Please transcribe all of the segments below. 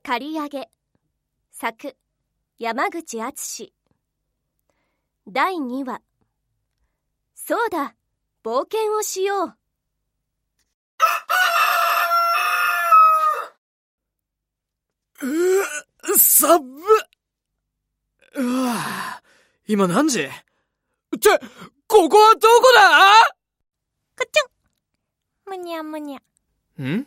刈り上げ。作、山口敦。第2話。そうだ、冒険をしよう。 寒っ。今何時？ここはどこだ？ くちゅん。むにゃむにゃ。 ん？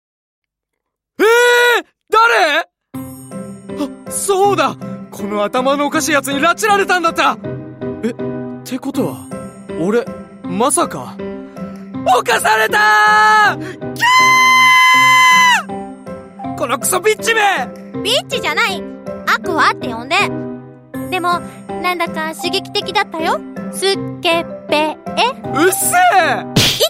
誰？あ、そうだ！この頭のおかしいやつに拉致られたんだった！ってことは、俺、まさか、犯されたー！キャー！このクソビッチめ！ ビッチじゃない！アクアって呼んで。でも、なんだか刺激的だったよ。スッケベエ。 うっせえ！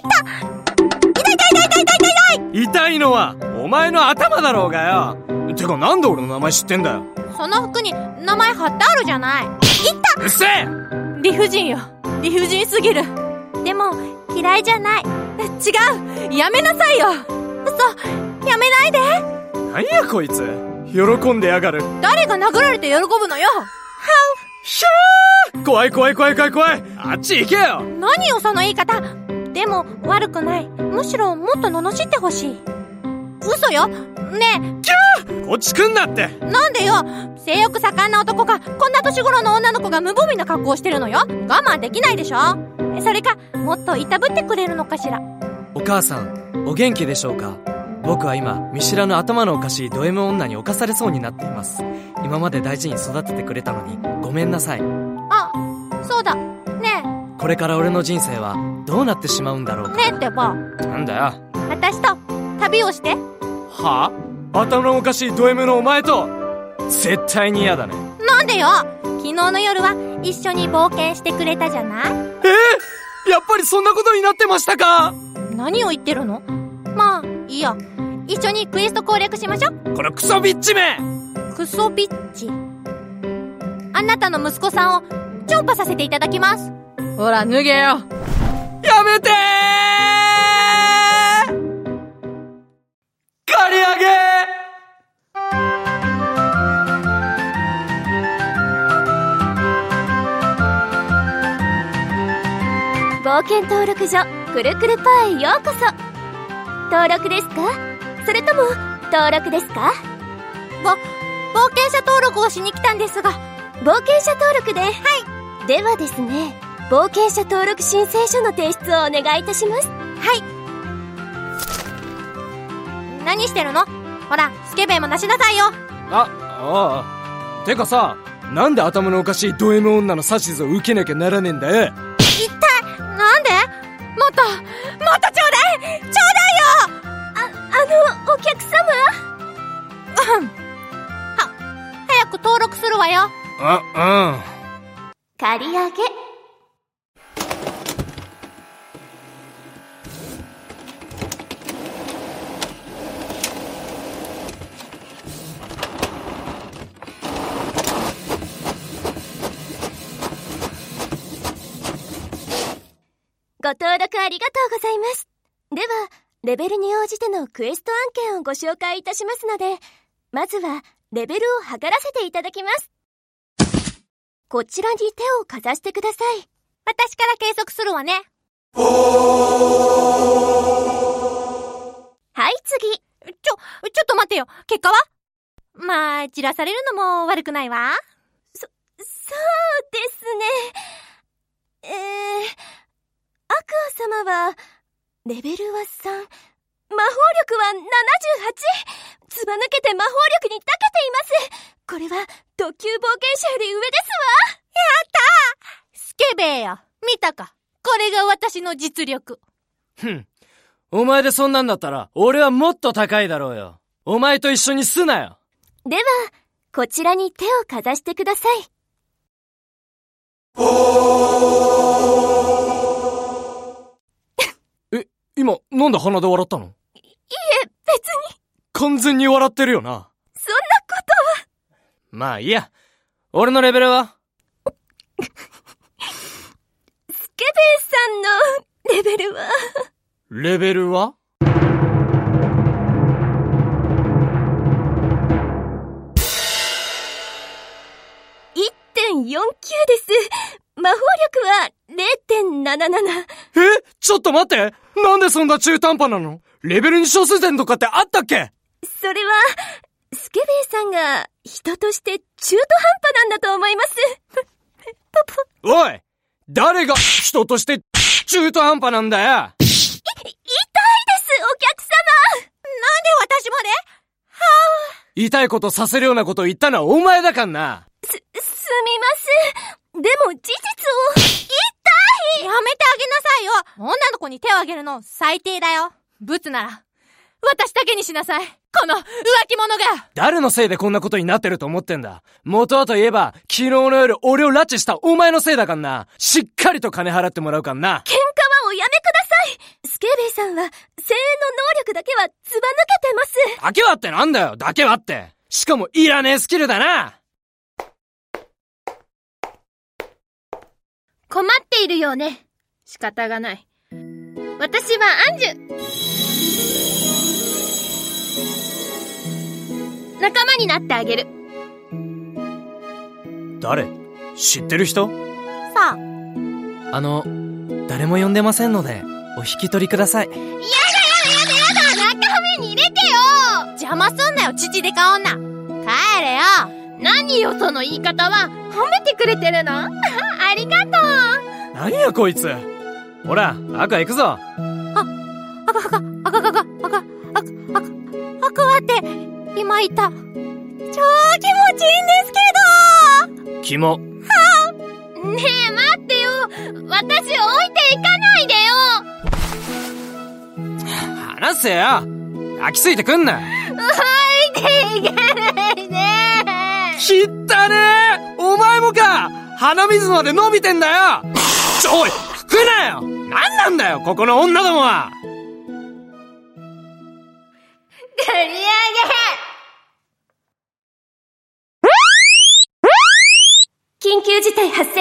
痛いのはお前の頭だろうがよ。てかなんで俺の名前知ってんだよ。 その服に名前貼ってあるじゃない。 うっせえ！ 理不尽よ。理不尽すぎる。でも嫌いじゃない。違う、やめなさいよ。嘘、やめないで。 なんやこいつ、喜んでやがる。 誰が殴られて喜ぶのよ。 ひゃー！怖い。あっち行けよ。 何よその言い方。でも悪くない。むしろもっと罵ってほしい。嘘よ。ねえ。 キャー！こっち来んなって。 なんでよ。性欲盛んな男がこんな年頃の女の子が無防備な格好をしてるのよ。我慢できないでしょ。それかもっといたぶってくれるのかしら。 お母さん、お元気でしょうか？僕は今見知らぬ頭のおかしいド M 女に侵されそうになっています。今まで大事に育ててくれたのにごめんなさい。 あ、そうだ。ねえ。 これから俺の人生はどうなってしまうんだろうか。 ねえってば。 なんだよ。 私と旅をして。 はぁ？頭のおかしいド M のお前と？絶対に嫌だね。 なんでよ。昨日の夜は一緒に冒険してくれたじゃない。 やっぱりそんなことになってましたか？ 何を言ってるの？まあいいや。一緒にクエスト攻略しましょ。 このクソビッチめ！ クソビッチ。あなたの息子さんをチョンパさせていただきます。ほら脱げよ。 やめてー！刈り上げ！ 冒険登録所くるくるパーへようこそ。登録ですか？それとも登録ですか？ 冒険者登録をしに来たんですが。 冒険者登録で。はい。ではですね、冒険者登録申請書の提出をお願いいたします。 はい。何してるの？ほら、スケベもなしなさいよ。 ああ。てかさ、なんで頭のおかしいド M 女の指図を受けなきゃならねえんだよ。 一体なんで？もっとちょうだいよ。 お客様。 早く登録するわよ。 刈り上げ。ご登録ありがとうございます。では、レベルに応じてのクエスト案件をご紹介いたしますので、まずはレベルを測らせていただきます。こちらに手をかざしてください。 私から計測するわね。 はい、次。 ちょっと待ってよ。結果は？まあ、散らされるのも悪くないわ。 そうですね。アクア様は、レベルは3、魔法力は78、ずば抜けて魔法力に長けています。これは、特級冒険者より上ですわ。 やったー！スケベーよ。見たか。これが私の実力。 お前でそんなんだったら、俺はもっと高いだろうよ。お前と一緒にすなよ。 では、こちらに手をかざしてください。 今、なんで鼻で笑ったの？ いえ、別に。 完全に笑ってるよな。 そんなことは。 まあいいや。俺のレベルは？ スケベさんのレベルは？ レベルは？ です。魔法力は 0.77。 ちょっと待って、なんでそんな中途半端なの？レベルに小数点とかってあったっけ？ それは、スケベイさんが人として中途半端なんだと思います。 おい、誰が人として中途半端なんだよ。 痛いです、お客様。 なんで私まで？ 痛いことさせるようなことを言ったのはお前だかんな。 すみません。でも事実を。痛い！ やめてあげなさいよ。女の子に手をあげるの最低だよ。ブツなら私だけにしなさい。この浮気者が。 誰のせいでこんなことになってると思ってんだ。元はといえば昨日の夜俺を拉致したお前のせいだかんな。しっかりと金払ってもらうかんな。 喧嘩はおやめください。スケベイさんは声援の能力だけはずば抜けてます。 だけはってなんだよ、だけはって。しかもいらねえスキルだな。 困っているようね。仕方がない。私はアンジュ。仲間になってあげる。 誰？知ってる人？ さあ、 誰も呼んでませんのでお引き取りください。 やだ中身に入れてよ。 邪魔すんなよ、父デカ女。帰れよ。 何よその言い方は。褒めてくれてるの？ありがとう。 何やこいつ。ほら、赤行くぞ。 赤はって今いた。超気持ちいいんですけど。 キモ。 ねえ待ってよ。私置いていかないでよ。 話せよ。泣きついてくんな。 置いていかないで。 きったねー。お前もか。鼻水まで伸びてんだよ。おい、吹くなよ。なんなんだよここの女どもは。 刈り上げ。 緊急事態発生。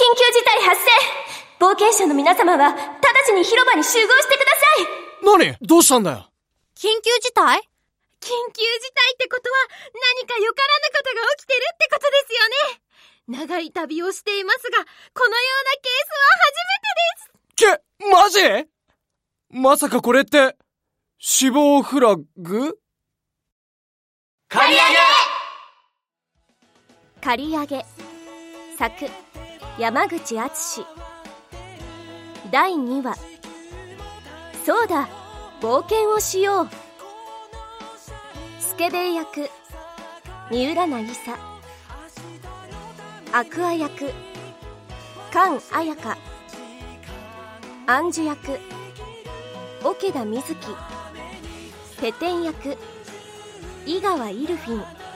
冒険者の皆様は直ちに広場に集合してください。 何？どうしたんだよ。 緊急事態？ 緊急事態ってことは何かよからぬことが起きてるってことですよね。長い旅をしていますが、このようなケースは初めてです。 マジ？まさかこれって死亡フラグ？ 刈り上げ。作山口敦。第2話。そうだ、冒険をしよう。スケベイ役三浦渚、アクア役菅彩香、アンジュ役桶田瑞希、ペテン役井川イルフィン。